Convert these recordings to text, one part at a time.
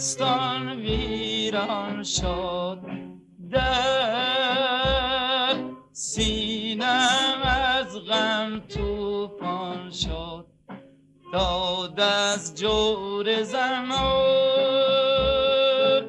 گلستان ویران شد، در سینم از غم طوفان شد. داد از جور زمان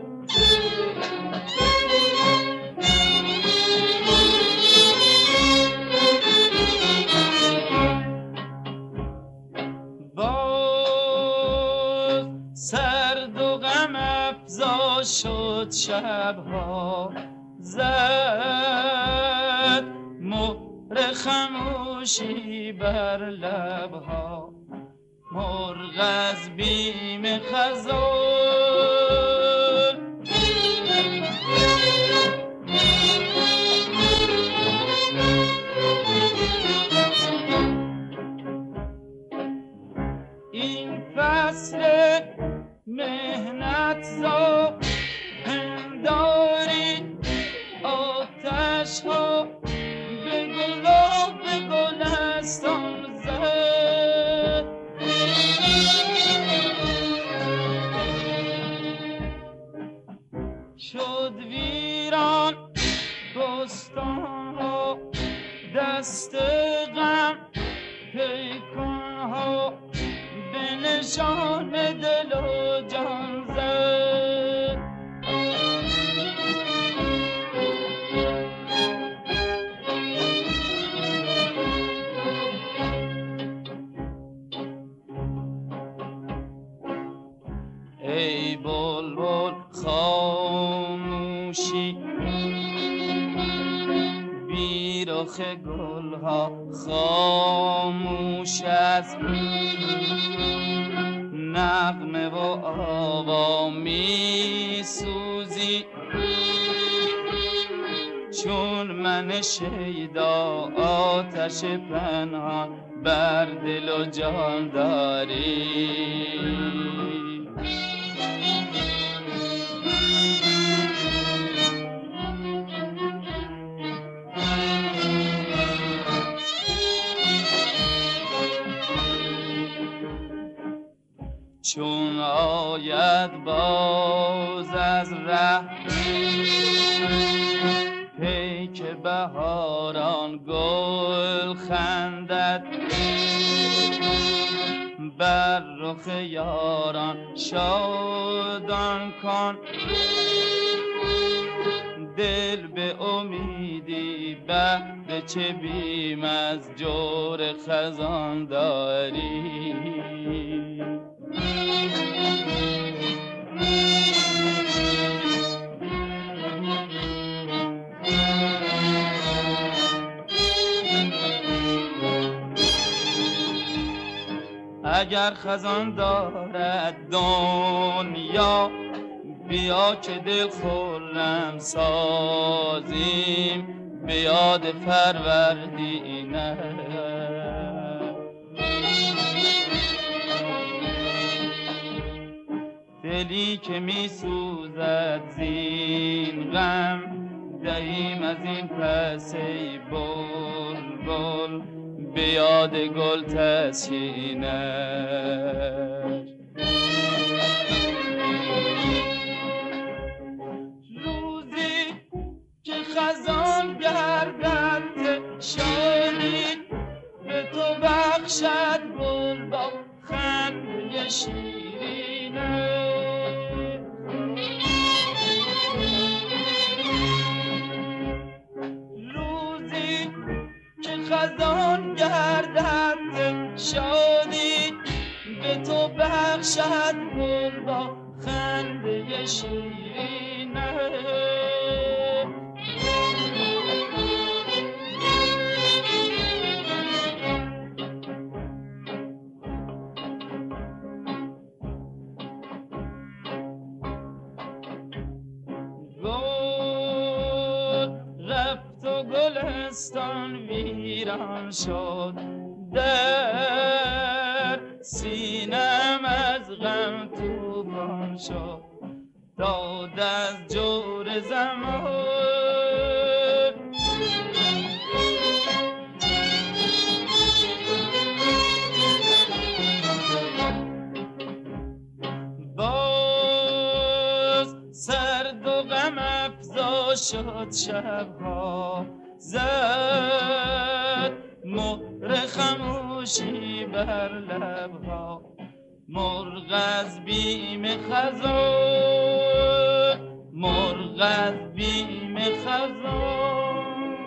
باز سرد و غم افزا شد، شبها زد مهر خموشی بر لبها. مرغ از بیم خزان این فصل مهنت زا پنداری آتش ها به گلاب گلستان زد. شد ویران بستان ها، دست غم پیکان ها به نشان دل و جان زد. ای بلبل خاموشی بی رخ گلها، خاموش از نغمه و آوا می سوزی. چون من شیدا آتش پنهان بر دل و جان داری. چون آید باز از ره پیک بهاران، گل خندد بر رخ یاران. شادان کن دل به امیدی، بهر چه بیم از جور خزان داری. اگر خزان دارد دنیا، بیا که دل خرم سازیم به یاد فروردینه. دلی که می سوزد زین غم، دهیم از این پس ای بلبل به یاد گل تسکینش. روزی که خزان گردد شادی، به تو بخشد گل با خنده شیرینه. روزی که خزان گردد شادی، به تو بخشد گل با خنده شیرینه. گلستان ویران شد، در سینم از غم طوفان شد. داد از جور زمان باز شد شبها زد مهر خموشی بر لبها مرغ از بیم خزان مرغ از بیم خزان